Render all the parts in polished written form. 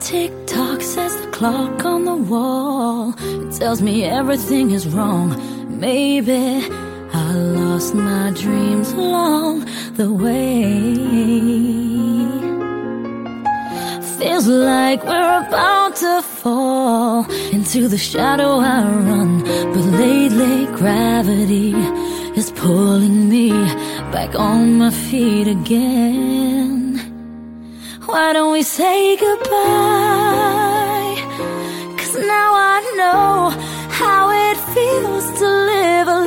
Tick-tock says the clock on the wall. It tells me everything is wrong. Maybe I lost my dreams along the way. Feels like we're about to fall into the shadow I run, but lately gravity is pulling me back on my feet again. Why don't we say goodbye? 'Cause now I know how it feels to live a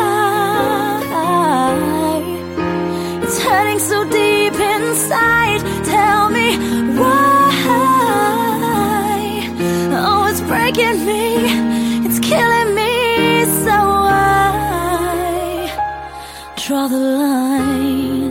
lie. It's hurting so deep inside. Tell me why. Oh, it's breaking me. It's killing me. So I draw the line.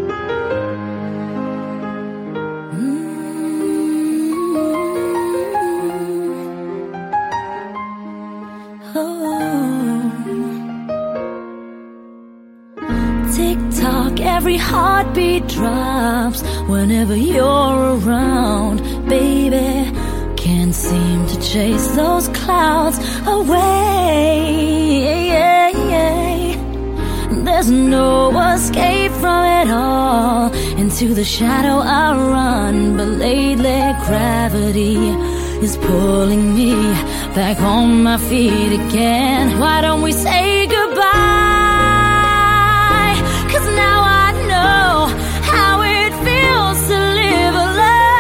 Tick-tock, every heartbeat drops whenever you're around, baby. Can't seem to chase those clouds away. There's no escape from it all. Into the shadow I run, but lately gravity is pulling me back on my feet again. Why don't we say goodbye? 'Cause now I know how it feels to live a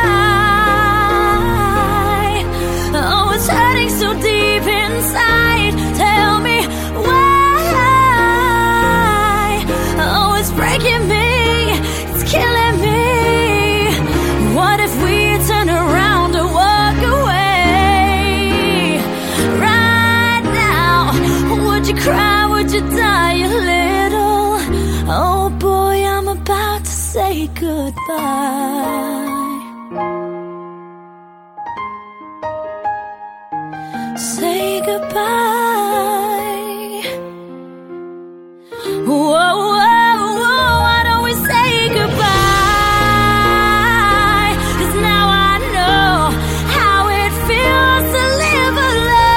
lie. Oh, it's hurting so deep inside. Tell me why. Oh, it's breaking me. It's killing me. What if we turn around and walk away right now? Would you cry? Would you die a little? Oh boy, I'm about to say goodbye. Say goodbye. Whoa, whoa, whoa, why don't we say goodbye? 'Cause now I know how it feels to live a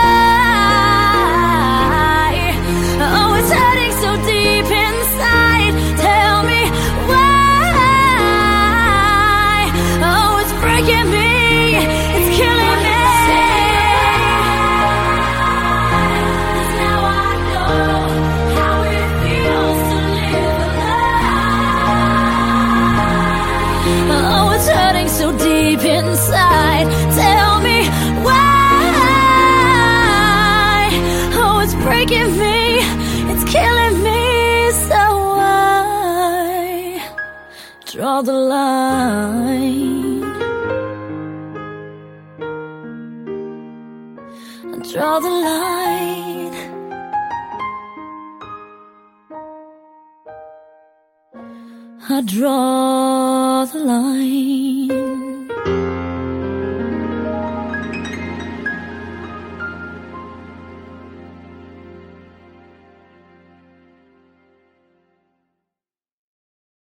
lie. Oh, it's hurting so deep inside. Tell me why. Oh, it's breaking me. It's killing me. 'Cause now I know how it feels to live a lie. Oh, it's hurting so deep inside. Tell me why. Oh, it's breaking me. It's killing me. So I draw the line. I draw the line. I draw the line.